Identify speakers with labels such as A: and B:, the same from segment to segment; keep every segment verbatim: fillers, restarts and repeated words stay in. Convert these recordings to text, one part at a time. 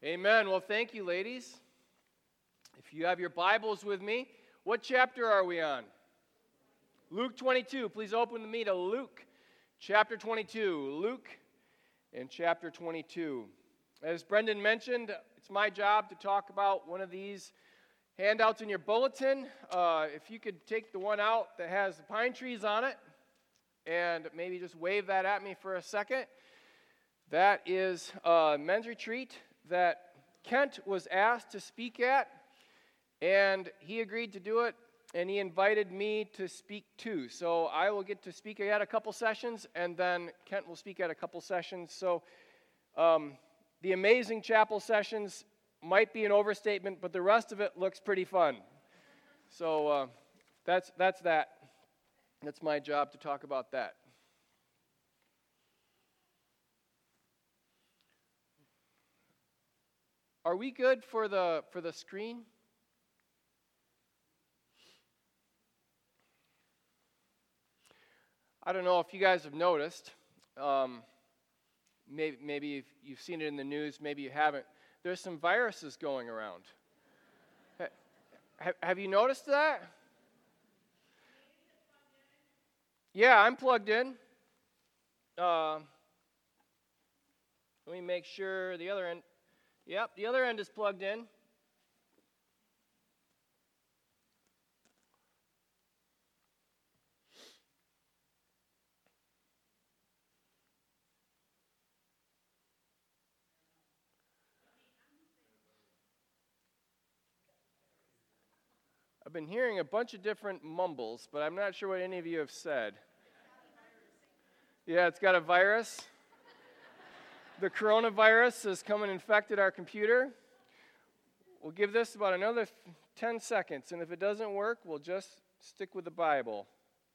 A: Amen. Well, thank you, ladies. If you have your Bibles with me, what chapter are we on? Luke twenty-two. Please open with me to Luke chapter twenty-two. Luke in chapter twenty-two. As Brendan mentioned, it's my job to talk about one of these handouts in your bulletin. Uh, if you could take the one out that has the pine trees on it and maybe just wave that at me for a second. That is a men's retreat that Kent was asked to speak at, and he agreed to do it, and he invited me to speak too. So I will get to speak at a couple sessions, and then Kent will speak at a couple sessions. So um, the Amazing Chapel sessions might be an overstatement, but the rest of it looks pretty fun. So uh, that's that's that. That's my job to talk about that. Are we good for the for the screen? I don't know if you guys have noticed. Um, maybe maybe you've, you've seen it in the news. Maybe you haven't. There's some viruses going around. Ha, have you noticed that? Yeah, I'm plugged in. Uh, let me make sure the other end. Yep, the other end is plugged in. I've been hearing a bunch of different mumbles, but I'm not sure what any of you have said. Yeah, it's got a virus. The coronavirus has come and infected our computer. We'll give this about another ten seconds, and if it doesn't work, we'll just stick with the Bible.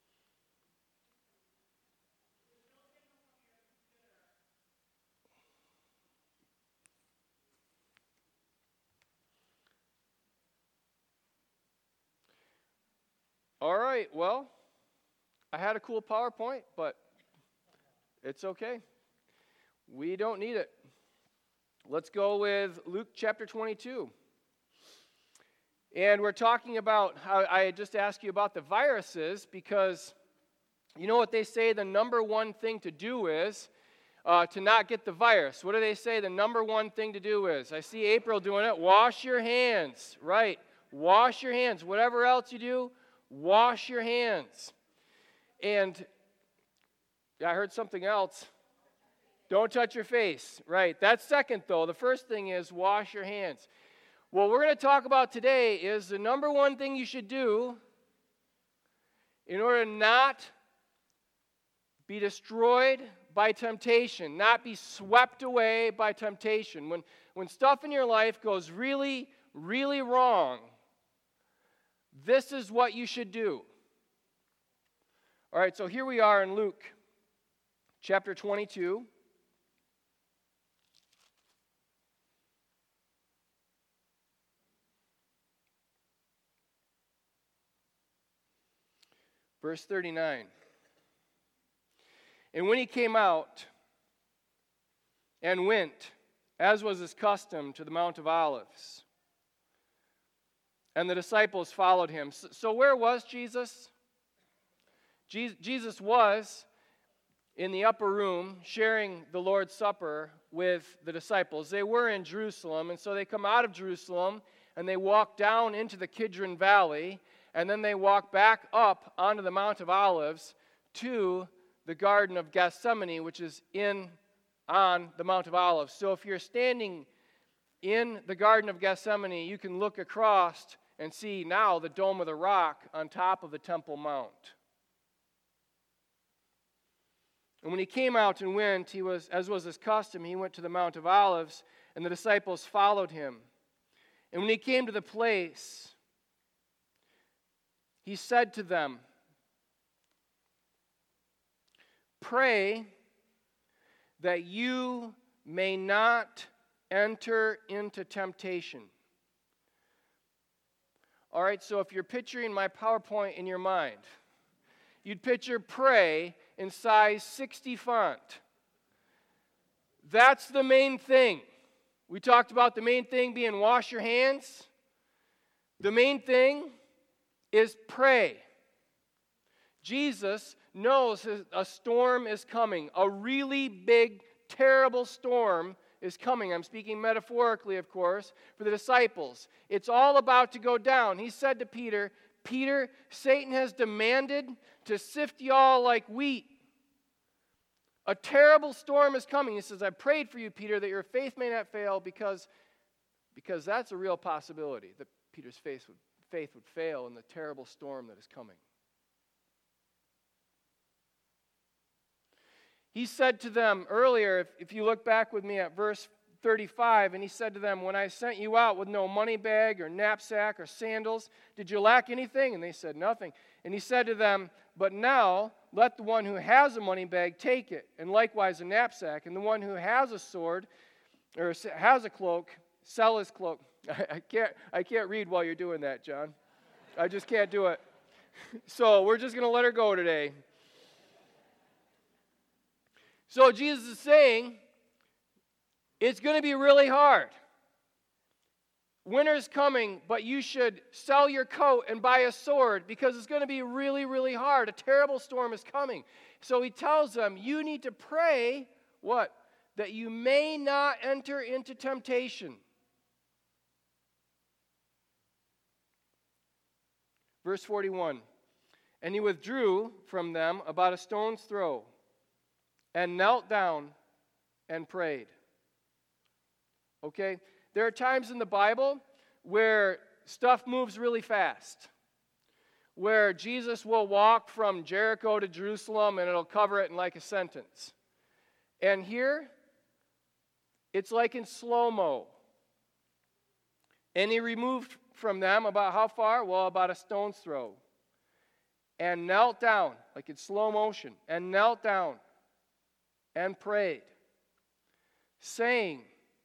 A: All right, well, I had a cool PowerPoint, but it's okay. We don't need it. Let's go with Luke chapter twenty-two. And we're talking about how I just asked you about the viruses, because you know what they say the number one thing to do is uh, to not get the virus. What do they say the number one thing to do is? I see April doing it. Wash your hands. Right. Wash your hands. Whatever else you do, wash your hands. And I heard something else. Don't touch your face. Right. That's second, though. The first thing is wash your hands. What we're going to talk about today is the number one thing you should do in order to not be destroyed by temptation, not be swept away by temptation. When, when stuff in your life goes really, really wrong, this is what you should do. All right, so here we are in Luke chapter twenty-two. Verse thirty-nine. And when he came out and went, as was his custom, to the Mount of Olives, and the disciples followed him. So, so where was Jesus? Je- Jesus was in the upper room sharing the Lord's Supper with the disciples. They were in Jerusalem, and so they come out of Jerusalem, and they walk down into the Kidron Valley, and then they walk back up onto the Mount of Olives to the Garden of Gethsemane, which is in on the Mount of Olives. So if you're standing in the Garden of Gethsemane, you can look across and see now the Dome of the Rock on top of the Temple Mount. And when he came out and went, he was, as was his custom, he went to the Mount of Olives, and the disciples followed him. And when he came to the place, he said to them, "Pray that you may not enter into temptation." All right, so if you're picturing my PowerPoint in your mind, you'd picture pray in size sixty font. That's the main thing. We talked about the main thing being wash your hands. The main thing is pray. Jesus knows a storm is coming. A really big, terrible storm is coming. I'm speaking metaphorically, of course, for the disciples. It's all about to go down. He said to Peter, Peter, Satan has demanded to sift you all like wheat. A terrible storm is coming. He says, I prayed for you, Peter, that your faith may not fail, because, because that's a real possibility, that Peter's faith would, faith would fail in the terrible storm that is coming. He said to them earlier, if, if you look back with me at verse thirty-five, and he said to them, when I sent you out with no money bag or knapsack or sandals, did you lack anything? And they said, nothing. And he said to them, but now let the one who has a money bag take it, and likewise a knapsack, and the one who has a sword or has a cloak, sell his cloak. I, I can't I can't read while you're doing that, John. I just can't do it. So we're just going to let her go today. So Jesus is saying, it's going to be really hard. Winter's coming, but you should sell your coat and buy a sword, because it's going to be really, really hard. A terrible storm is coming. So he tells them, you need to pray, what? That you may not enter into temptation. Verse forty-one, and he withdrew from them about a stone's throw, and knelt down and prayed. Okay? There are times in the Bible where stuff moves really fast, where Jesus will walk from Jericho to Jerusalem and it'll cover it in like a sentence. And here, it's like in slow-mo. And he removed from them about how far? Well, about a stone's throw. And knelt down, like in slow motion, and knelt down and prayed, saying,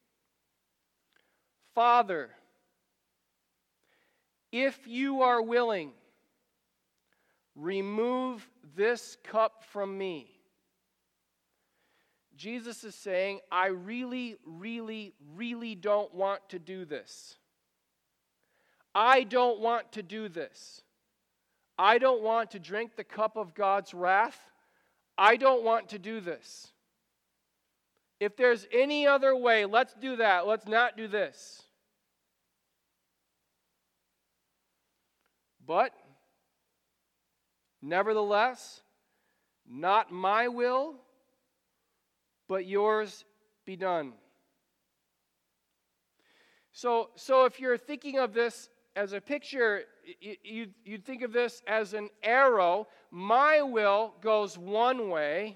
A: Father, if you are willing, remove this cup from me. Jesus is saying, I really, really, really don't want to do this. I don't want to do this. I don't want to drink the cup of God's wrath. I don't want to do this. If there's any other way, let's do that. Let's not do this. But, nevertheless, not my will, but yours be done. So, so if you're thinking of this as a picture, you, you'd think of this as an arrow. My will goes one way.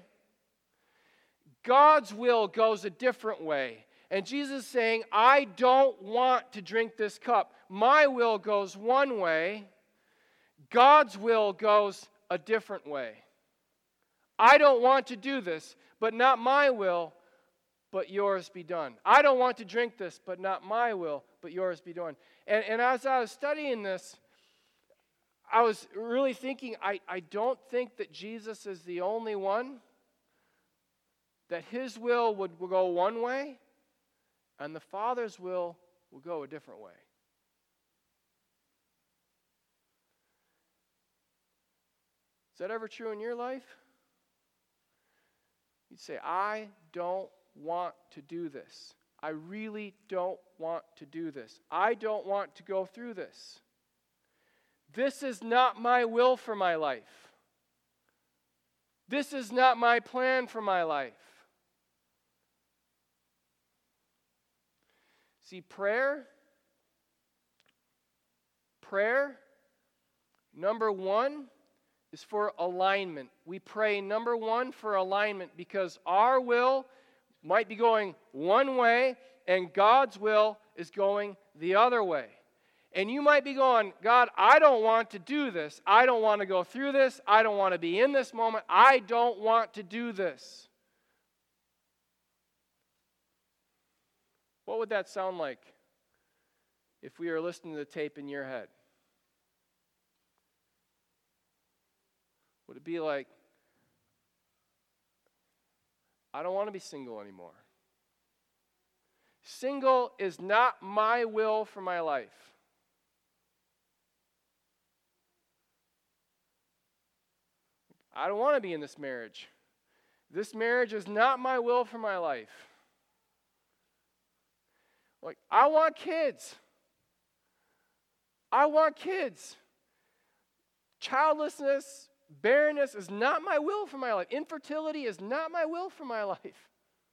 A: God's will goes a different way. And Jesus is saying, I don't want to drink this cup. My will goes one way. God's will goes a different way. I don't want to do this, but not my will, but yours be done. I don't want to drink this, but not my will, but yours be done. And, and as I was studying this, I was really thinking, I, I don't think that Jesus is the only one, that his will would, would go one way, and the Father's will will go a different way. Is that ever true in your life? You'd say, I don't want to do this. I really don't want to do this. I don't want to go through this. This is not my will for my life. This is not my plan for my life. See, prayer, prayer, number one, is for alignment. We pray, number one, for alignment, because our will might be going one way and God's will is going the other way. And you might be going, God, I don't want to do this. I don't want to go through this. I don't want to be in this moment. I don't want to do this. What would that sound like if we were listening to the tape in your head? Would it be like, I don't want to be single anymore? Single is not my will for my life. I don't want to be in this marriage. This marriage is not my will for my life. Like, I want kids. I want kids. Childlessness, barrenness is not my will for my life. Infertility is not my will for my life.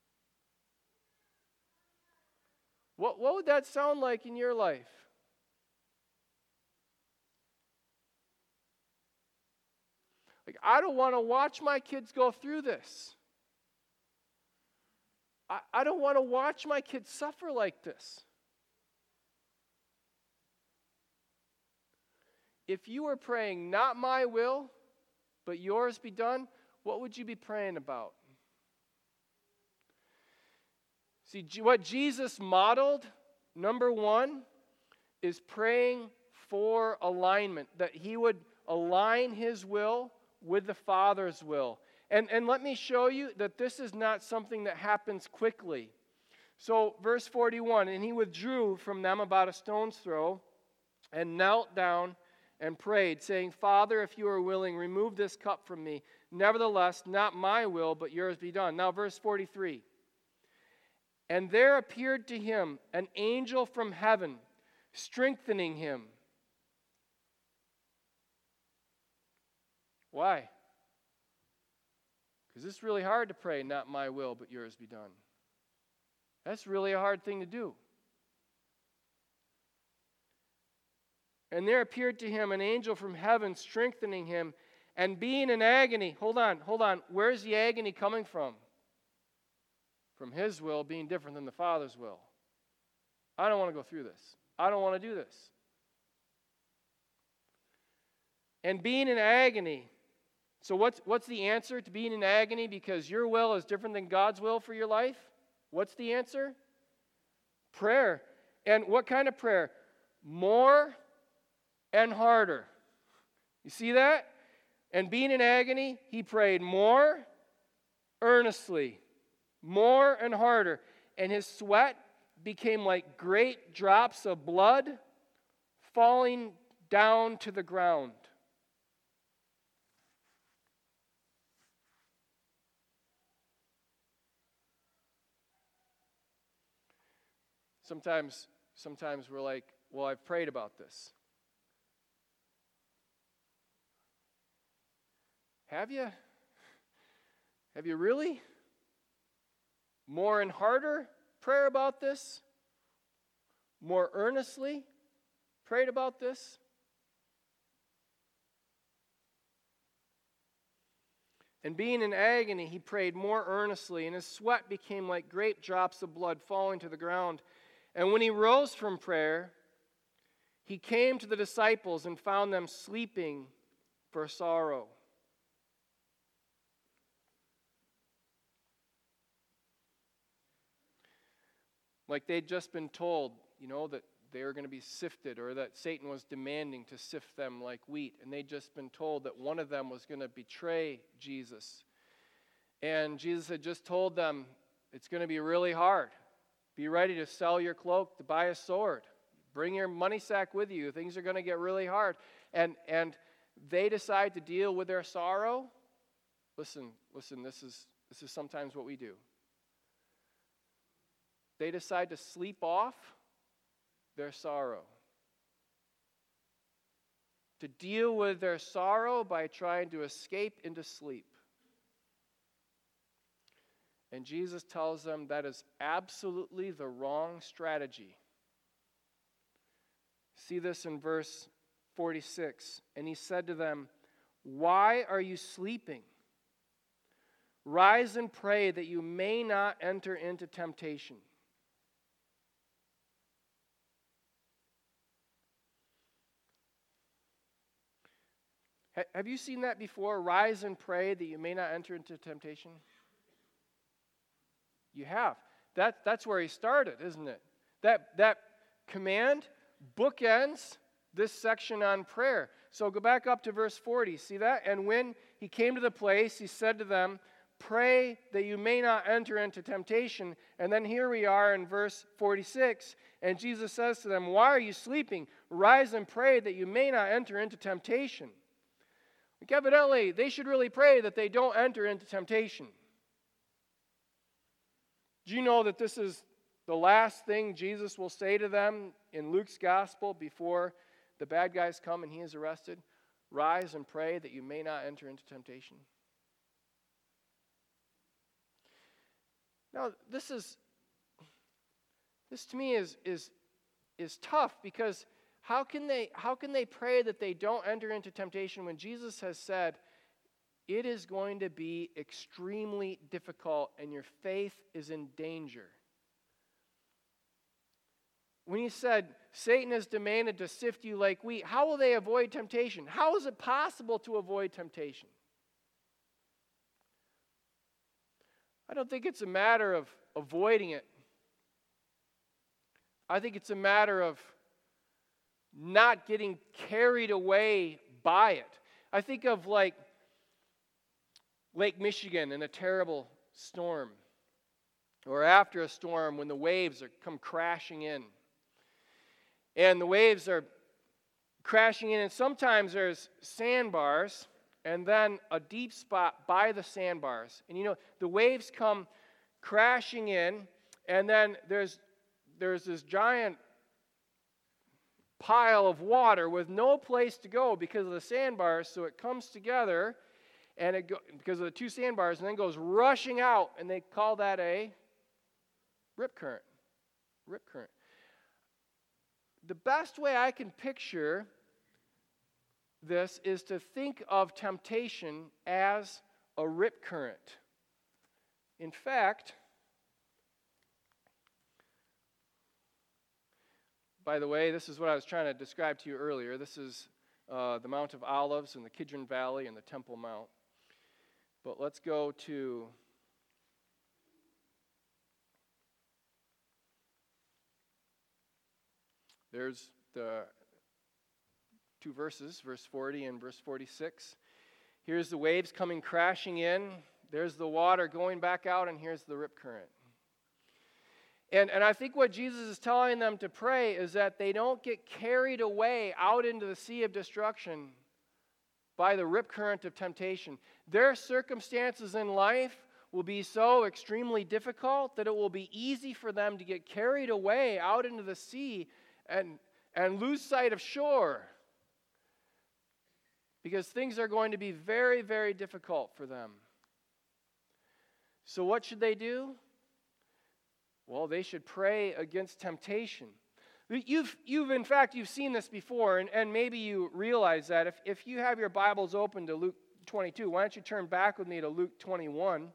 A: What, what would that sound like in your life? Like, I don't want to watch my kids go through this. I, I don't want to watch my kids suffer like this. If you were praying, not my will, but yours be done, what would you be praying about? See, what Jesus modeled, number one, is praying for alignment, that he would align his will with the Father's will. And, and let me show you that this is not something that happens quickly. So, verse forty-one, and he withdrew from them about a stone's throw and knelt down and prayed, saying, Father, if you are willing, remove this cup from me. Nevertheless, not my will, but yours be done. Now, verse forty-three. And there appeared to him an angel from heaven, strengthening him. Why? Because it's really hard to pray, not my will, but yours be done. That's really a hard thing to do. And there appeared to him an angel from heaven, strengthening him, and being in agony. Hold on, hold on. Where's the agony coming from? From his will being different than the Father's will. I don't want to go through this. I don't want to do this. And being in agony. So what's, what's the answer to being in agony because your will is different than God's will for your life? What's the answer? Prayer. And what kind of prayer? More and harder. You see that? And being in agony, he prayed more earnestly, more and harder. And his sweat became like great drops of blood falling down to the ground. Sometimes, sometimes we're like, well, I've prayed about this. Have you? Have you really? More and harder prayer about this? More earnestly prayed about this? And being in agony, he prayed more earnestly, and his sweat became like great drops of blood falling to the ground. And when he rose from prayer, he came to the disciples and found them sleeping for sorrow. Like they'd just been told, you know, that they were going to be sifted, or that Satan was demanding to sift them like wheat. And they'd just been told that one of them was going to betray Jesus. And Jesus had just told them, it's going to be really hard. Be ready to sell your cloak, to buy a sword. Bring your money sack with you. Things are going to get really hard. And, and they decide to deal with their sorrow. Listen, listen, this is, this is sometimes what we do. They decide to sleep off their sorrow. To deal with their sorrow by trying to escape into sleep. And Jesus tells them that is absolutely the wrong strategy. See this in verse forty-six. And he said to them, why are you sleeping? Rise and pray that you may not enter into temptation. Have you seen that before? Rise and pray that you may not enter into temptation? You have. That, that's where he started, isn't it? That, that command bookends this section on prayer. So go back up to verse forty. See that? And when he came to the place, he said to them, pray that you may not enter into temptation. And then here we are in verse forty-six, and Jesus says to them, why are you sleeping? Rise and pray that you may not enter into temptation. Like evidently, they should really pray that they don't enter into temptation. Do you know that this is the last thing Jesus will say to them in Luke's gospel before the bad guys come and he is arrested? Rise and pray that you may not enter into temptation. Now, this is, this to me is, is, is tough, because how can they, how can they pray that they don't enter into temptation when Jesus has said, it is going to be extremely difficult and your faith is in danger? When he said, Satan has demanded to sift you like wheat, how will they avoid temptation? How is it possible to avoid temptation? I don't think it's a matter of avoiding it. I think it's a matter of not getting carried away by it. I think of like Lake Michigan in a terrible storm, or after a storm when the waves are come crashing in. And the waves are crashing in, and sometimes there's sandbars, and then a deep spot by the sandbars. And you know, the waves come crashing in, and then there's there's this giant pile of water with no place to go because of the sandbars, so it comes together, and it go, because of the two sandbars, and then goes rushing out, and they call that a rip current. Rip current. The best way I can picture this is to think of temptation as a rip current. In fact, by the way, this is what I was trying to describe to you earlier. This is uh, the Mount of Olives and the Kidron Valley and the Temple Mount. But let's go to there's the two verses, verse forty and verse forty-six. Here's the waves coming crashing in. There's the water going back out, and here's the rip current. And, and I think what Jesus is telling them to pray is that they don't get carried away out into the sea of destruction by the rip current of temptation. Their circumstances in life will be so extremely difficult that it will be easy for them to get carried away out into the sea and, and lose sight of shore, because things are going to be very, very difficult for them. So what should they do? Well, they should pray against temptation. You've, you've in fact, you've seen this before, and, and maybe you realize that. If, if you have your Bibles open to Luke twenty-two, why don't you turn back with me to Luke twenty-one.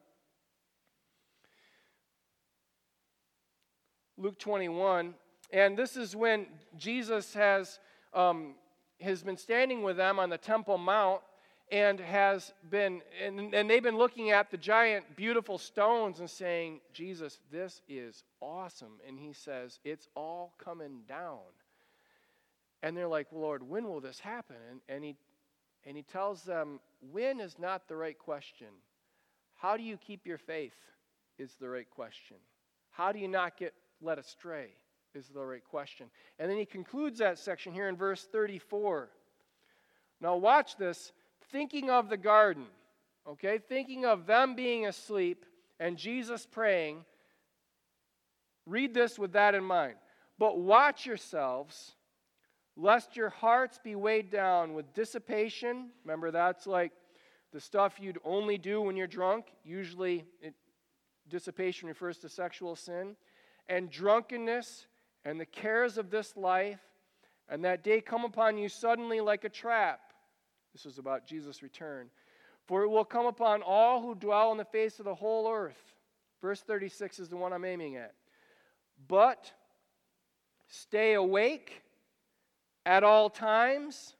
A: Luke twenty-one, and this is when Jesus has, um, has been standing with them on the Temple Mount, and has been, and, and they've been looking at the giant, beautiful stones and saying, Jesus, this is awesome. And he says, it's all coming down. And they're like, well, Lord, when will this happen? And, and, he, and he tells them, when is not the right question. How do you keep your faith is the right question. How do you not get led astray is the right question. And then he concludes that section here in verse thirty-four. Now watch this. Thinking of the garden, okay, thinking of them being asleep and Jesus praying, read this with that in mind. But watch yourselves, lest your hearts be weighed down with dissipation. Remember, that's like the stuff you'd only do when you're drunk. Usually, it, dissipation refers to sexual sin. And drunkenness and the cares of this life, and that day come upon you suddenly like a trap. This is about Jesus' return. For it will come upon all who dwell on the face of the whole earth. Verse thirty-six is the one I'm aiming at. But stay awake at all times,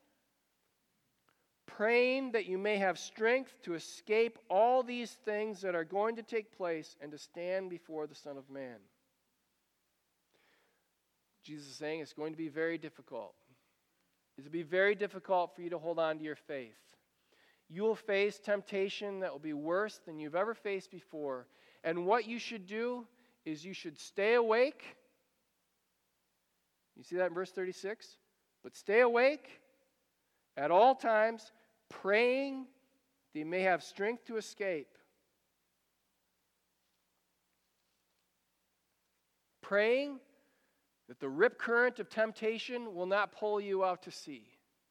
A: praying that you may have strength to escape all these things that are going to take place and to stand before the Son of Man. Jesus is saying it's going to be very difficult. It will be very difficult for you to hold on to your faith. you will face temptation that will be worse than you've ever faced before. And what you should do is you should stay awake. You see that in verse thirty-six? But stay awake at all times, praying that you may have strength to escape. Praying that the rip current of temptation will not pull you out to sea.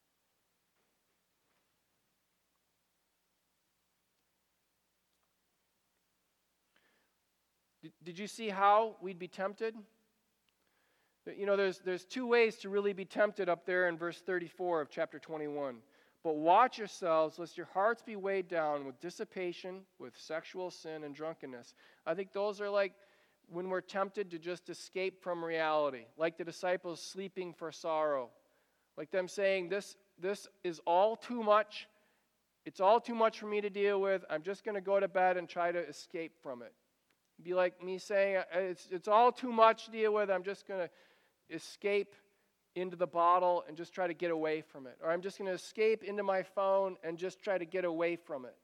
A: Did, did you see how we'd be tempted? You know, there's, there's two ways to really be tempted up there in verse thirty-four of chapter twenty-one. But watch yourselves, lest your hearts be weighed down with dissipation, with sexual sin and drunkenness. I think those are like when we're tempted to just escape from reality, like the disciples sleeping for sorrow, like them saying, this, this is all too much, it's all too much for me to deal with, I'm just going to go to bed and try to escape from it. It'd be like me saying, it's, it's all too much to deal with, I'm just going to escape into the bottle and just try to get away from it. Or I'm just going to escape into my phone and just try to get away from it.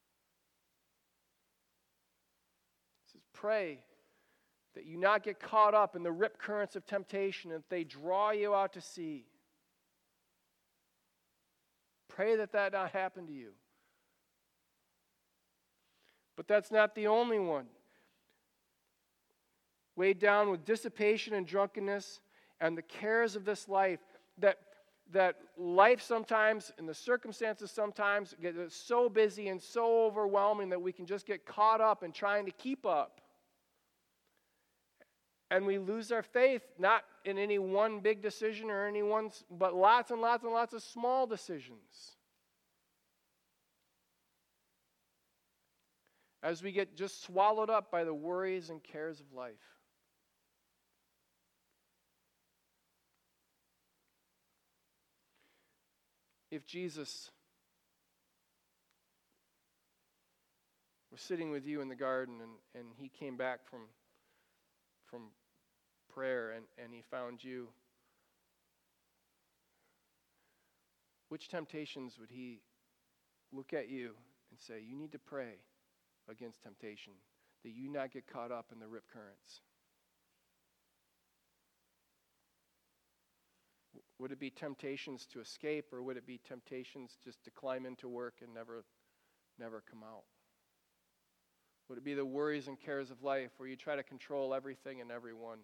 A: It says, pray that you not get caught up in the rip currents of temptation, and that they draw you out to sea. Pray that that not happen to you. But that's not the only one. Weighed down with dissipation and drunkenness and the cares of this life, that, that life sometimes, and the circumstances sometimes, get so busy and so overwhelming that we can just get caught up in trying to keep up. And we lose our faith, not in any one big decision or any one, but lots and lots and lots of small decisions. As we get just swallowed up by the worries and cares of life. If Jesus were sitting with you in the garden and, and he came back from, from prayer and, and he found you, which temptations would he look at you and say, you need to pray against temptation, that you not get caught up in the rip currents? Would it be temptations to escape, or would it be temptations just to climb into work and never, never come out? Would it be the worries and cares of life where you try to control everything and everyone?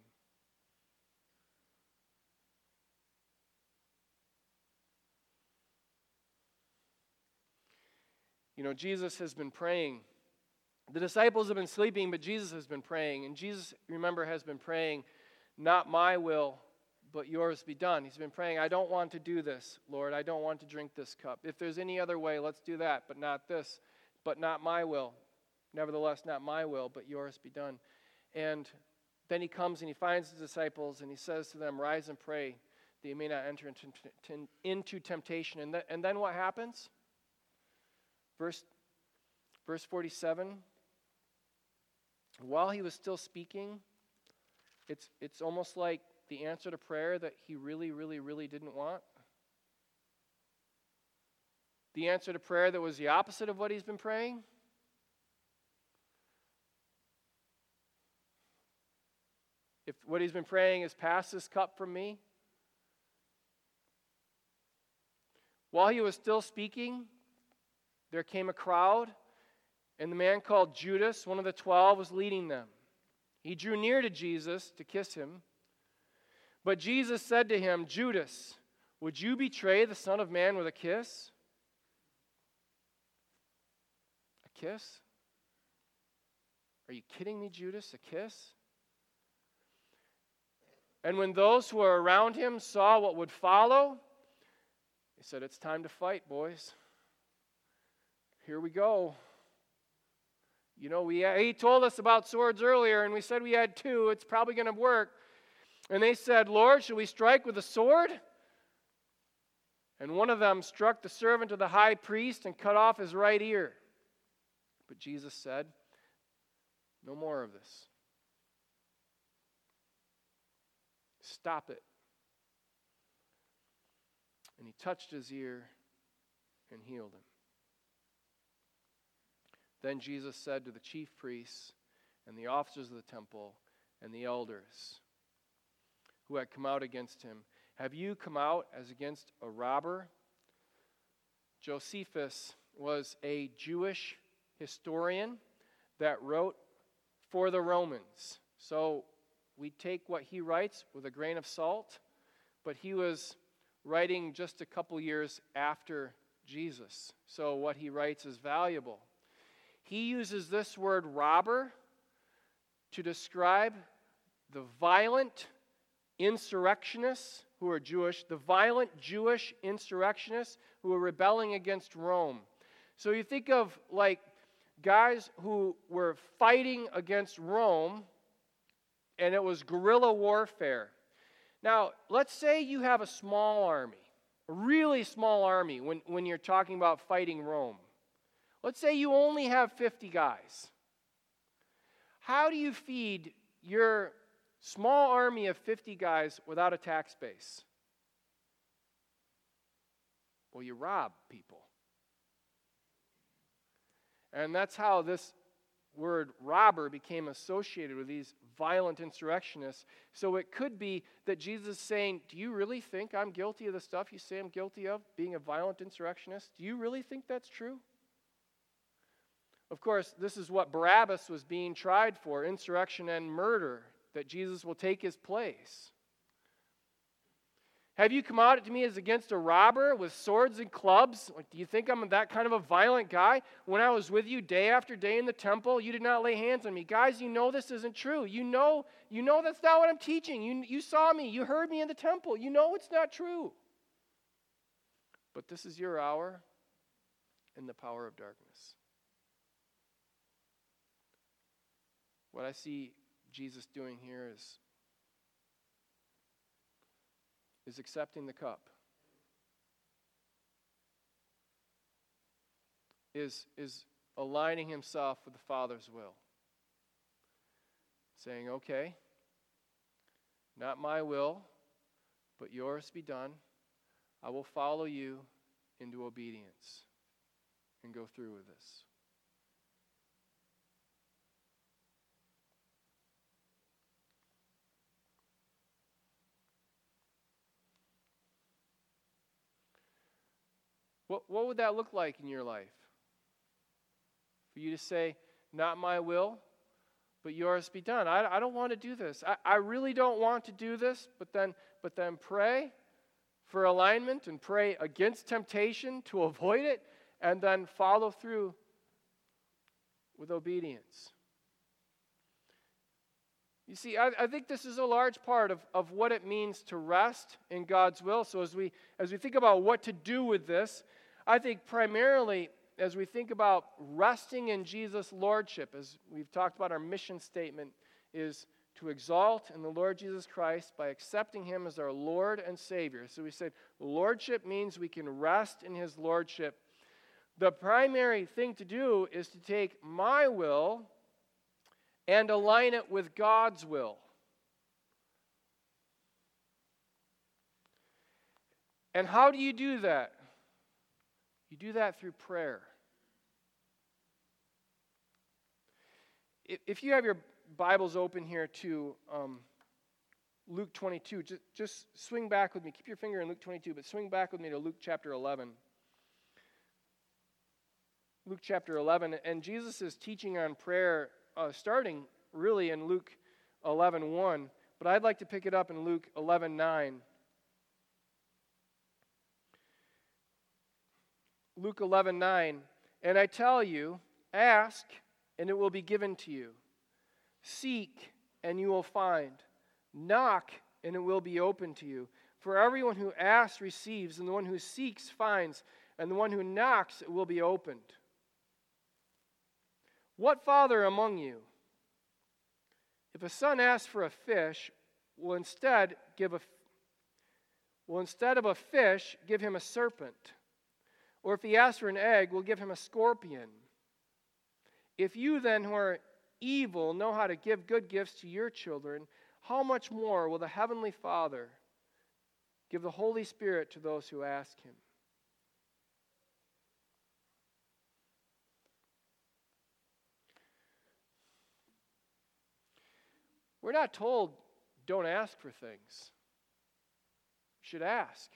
A: You know, Jesus has been praying. The disciples have been sleeping, but Jesus has been praying. And Jesus, remember, has been praying, not my will, but yours be done. He's been praying, I don't want to do this, Lord. I don't want to drink this cup. If there's any other way, let's do that, but not this. But not my will. Nevertheless, not my will, but yours be done. And then he comes and he finds the disciples and he says to them, rise and pray that you may not enter into, into temptation. And, th- and then what happens? Verse, verse forty-seven. While he was still speaking, it's it's almost like the answer to prayer that he really, really, really didn't want. The answer to prayer that was the opposite of what he's been praying. If what he's been praying is, pass this cup from me. While he was still speaking, there came a crowd, and the man called Judas, one of the twelve, was leading them. He drew near to Jesus to kiss him. But Jesus said to him, Judas, would you betray the Son of Man with a kiss? A kiss? Are you kidding me, Judas? A kiss? And when those who were around him saw what would follow, they said, it's time to fight, boys. Here we go. You know, we he told us about swords earlier, and we said we had two. It's probably going to work. And they said, Lord, shall we strike with a sword? And one of them struck the servant of the high priest and cut off his right ear. But Jesus said, no more of this. Stop it. And he touched his ear and healed him. Then Jesus said to the chief priests and the officers of the temple and the elders who had come out against him, "Have you come out as against a robber?" Josephus was a Jewish historian that wrote for the Romans. So we take what he writes with a grain of salt, but he was writing just a couple years after Jesus. So what he writes is valuable. He uses this word robber to describe the violent insurrectionists who are Jewish, the violent Jewish insurrectionists who were rebelling against Rome. So you think of like guys who were fighting against Rome, and it was guerrilla warfare. Now, let's say you have a small army, a really small army when, when you're talking about fighting Rome. Let's say you only have fifty guys. How do you feed your small army of fifty guys without a tax base? Well, you rob people. And that's how this word robber became associated with these violent insurrectionists. So it could be that Jesus is saying, do you really think I'm guilty of the stuff you say I'm guilty of, being a violent insurrectionist? Do you really think that's true? Of course, this is what Barabbas was being tried for, insurrection and murder, that Jesus will take his place. Have you come out to me as against a robber with swords and clubs? Like, do you think I'm that kind of a violent guy? When I was with you day after day in the temple, you did not lay hands on me. Guys, you know this isn't true. You know, you know that's not what I'm teaching. You, you saw me. You heard me in the temple. You know it's not true. But this is your hour in the power of darkness. What I see Jesus doing here is, is accepting the cup. Is, is aligning himself with the Father's will. Saying, okay, not my will, but yours be done. I will follow you into obedience and go through with this. What, what would that look like in your life? For you to say, not my will, but yours be done. I, I don't want to do this. I, I really don't want to do this, but then, but then pray for alignment and pray against temptation to avoid it, and then follow through with obedience. You see, I, I think this is a large part of, of what it means to rest in God's will. So as we as we think about what to do with this, I think primarily as we think about resting in Jesus' lordship, as we've talked about, our mission statement is to exalt in the Lord Jesus Christ by accepting him as our Lord and Savior. So we said lordship means we can rest in his lordship. The primary thing to do is to take my will and align it with God's will. And how do you do that? You do that through prayer. If you have your Bibles open here to um, Luke twenty-two, just, just swing back with me. Keep your finger in Luke twenty-two, but swing back with me to Luke chapter eleven. Luke chapter eleven, and Jesus is teaching on prayer uh, starting really in Luke eleven one, but I'd like to pick it up in Luke eleven nine. Luke eleven nine, and I tell you, ask, and it will be given to you. Seek, and you will find. Knock, and it will be open to you. For everyone who asks receives, and the one who seeks finds, and the one who knocks it will be opened. What father among you, if a son asks for a fish, will instead give a will instead of a fish give him a serpent? Or if he asks for an egg, will give him a scorpion? If you then, who are evil, know how to give good gifts to your children, how much more will the Heavenly Father give the Holy Spirit to those who ask him? We're not told, don't ask for things. You should ask.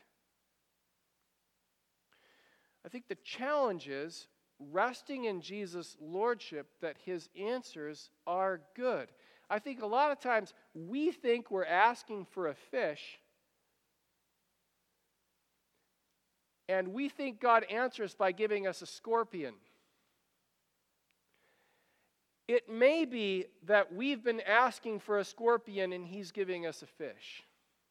A: I think the challenge is resting in Jesus' lordship, that his answers are good. I think a lot of times we think we're asking for a fish, and we think God answers by giving us a scorpion. It may be that we've been asking for a scorpion and he's giving us a fish.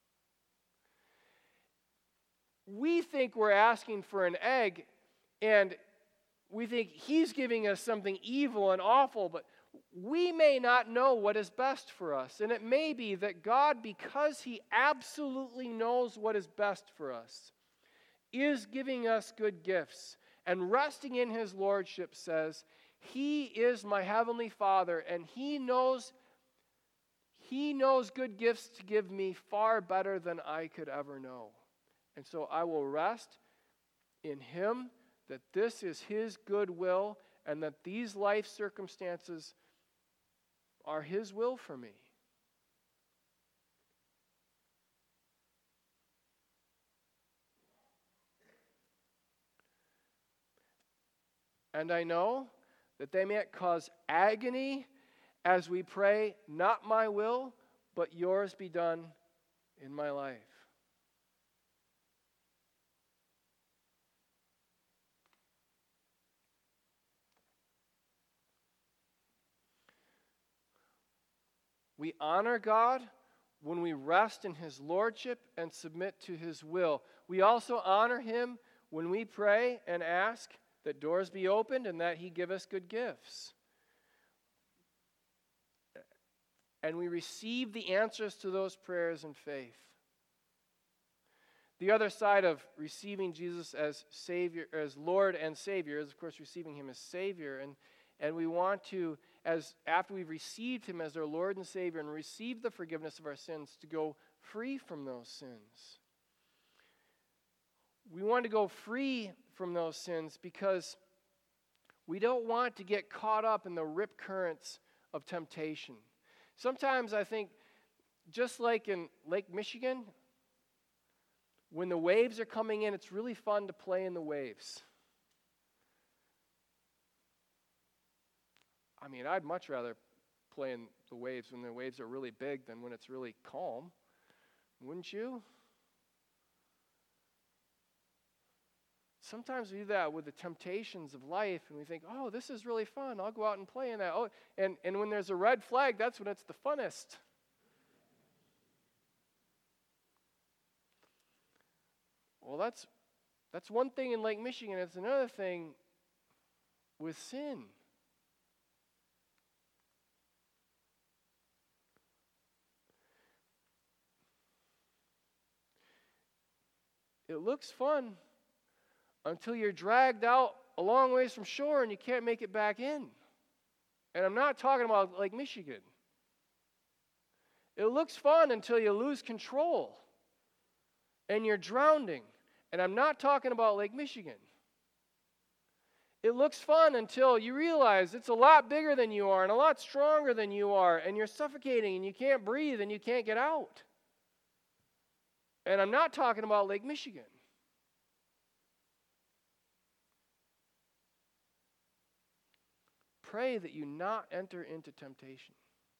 A: We think we're asking for an egg, and we think he's giving us something evil and awful, but we may not know what is best for us. And it may be that God, because he absolutely knows what is best for us, is giving us good gifts. And resting in his lordship says, he is my heavenly Father, and he knows, he knows good gifts to give me far better than I could ever know. And so I will rest in him, that this is his good will, and that these life circumstances are his will for me. And I know that they may cause agony as we pray, not my will, but yours be done in my life. We honor God when we rest in his lordship and submit to his will. We also honor him when we pray and ask that doors be opened and that he give us good gifts. And we receive the answers to those prayers in faith. The other side of receiving Jesus as Savior, as Lord and Savior, is of course receiving him as Savior. And, and we want to, as after we've received him as our Lord and Savior and received the forgiveness of our sins, to go free from those sins. We want to go free from those sins because we don't want to get caught up in the rip currents of temptation. Sometimes I think, just like in Lake Michigan, when the waves are coming in, it's really fun to play in the waves. I mean, I'd much rather play in the waves when the waves are really big than when it's really calm. Wouldn't you? Sometimes we do that with the temptations of life, and we think, oh, this is really fun. I'll go out and play in that. Oh, and, and when there's a red flag, that's when it's the funnest. Well, that's that's one thing in Lake Michigan. It's another thing with sin. It looks fun until you're dragged out a long ways from shore and you can't make it back in. And I'm not talking about Lake Michigan. It looks fun until you lose control and you're drowning. And I'm not talking about Lake Michigan. It looks fun until you realize it's a lot bigger than you are and a lot stronger than you are, and you're suffocating and you can't breathe and you can't get out. And I'm not talking about Lake Michigan. Pray that you not enter into temptation.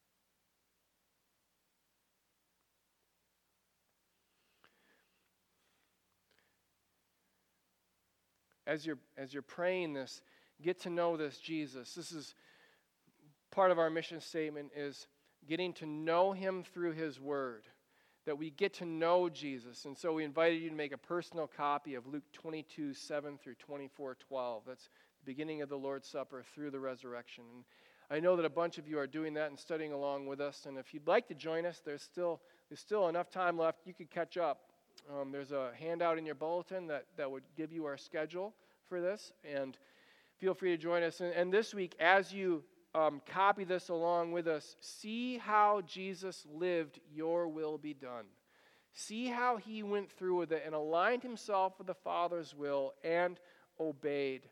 A: As you're, as you're praying this, get to know this Jesus. This is part of our mission statement, is getting to know him through his word. That we get to know Jesus. And so we invited you to make a personal copy of Luke twenty-two, seven through twenty-four, twelve. That's the beginning of the Lord's Supper through the resurrection. And I know that a bunch of you are doing that and studying along with us. And if you'd like to join us, there's still there's still enough time left. You could catch up. Um, there's a handout in your bulletin that, that would give you our schedule for this. And feel free to join us. And, and this week, as you Um, copy this along with us. See how Jesus lived, your will be done. See how he went through with it and aligned himself with the Father's will and obeyed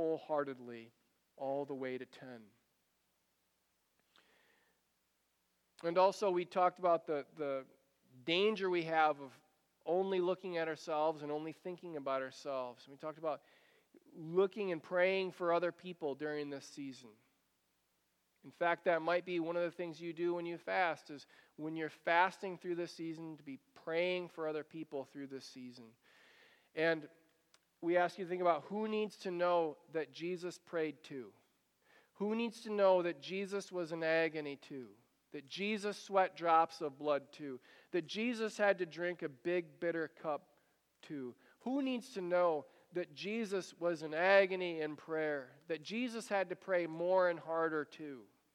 A: wholeheartedly all the way to ten. And also we talked about the, the danger we have of only looking at ourselves and only thinking about ourselves. We talked about looking and praying for other people during this season. In fact, that might be one of the things you do when you fast, is when you're fasting through this season, to be praying for other people through this season. And we ask you to think about who needs to know that Jesus prayed too. Who needs to know that Jesus was in agony too? That Jesus sweat drops of blood too? That Jesus had to drink a big bitter cup too? Who needs to know that Jesus was in agony in prayer? That Jesus had to pray more and harder too?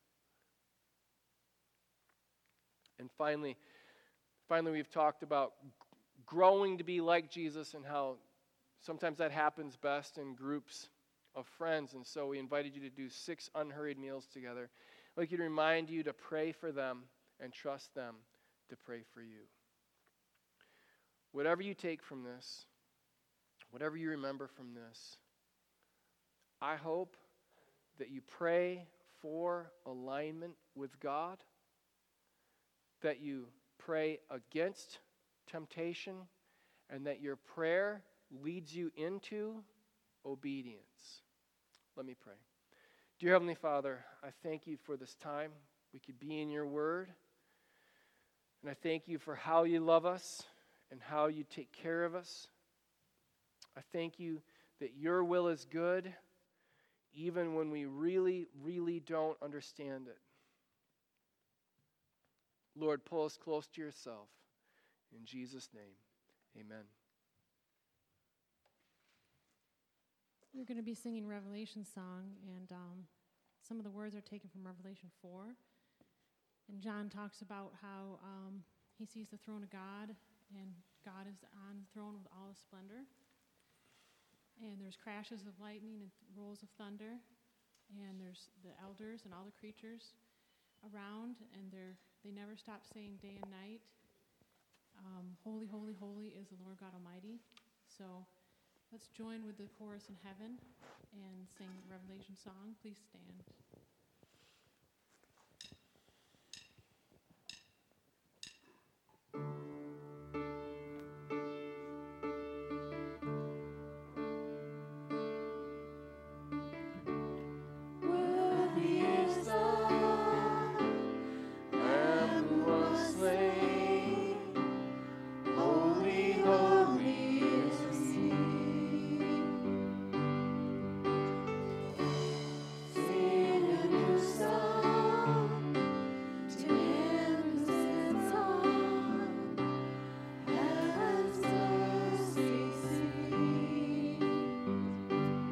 A: And finally, finally we've talked about growing to be like Jesus and how sometimes that happens best in groups of friends. And so we invited you to do six unhurried meals together. I'd like you to remind you to pray for them and trust them to pray for you. Whatever you take from this, whatever you remember from this, I hope that you pray for alignment with God, that you pray against temptation, and that your prayer leads you into obedience. Let me pray. Dear Heavenly Father, I thank you for this time we could be in your word. And I thank you for how you love us and how you take care of us. I thank you that your will is good, even when we really, really don't understand it. Lord, pull us close to yourself. In Jesus' name, amen.
B: We're going to be singing Revelation song, and um, some of the words are taken from Revelation four. And John talks about how um, he sees the throne of God, and God is on the throne with all his splendor. And there's crashes of lightning and rolls of thunder, and there's the elders and all the creatures around, and they're they never stop saying day and night, um, holy, holy, holy is the Lord God Almighty. So let's join with the chorus in heaven and sing the Revelation song. Please stand.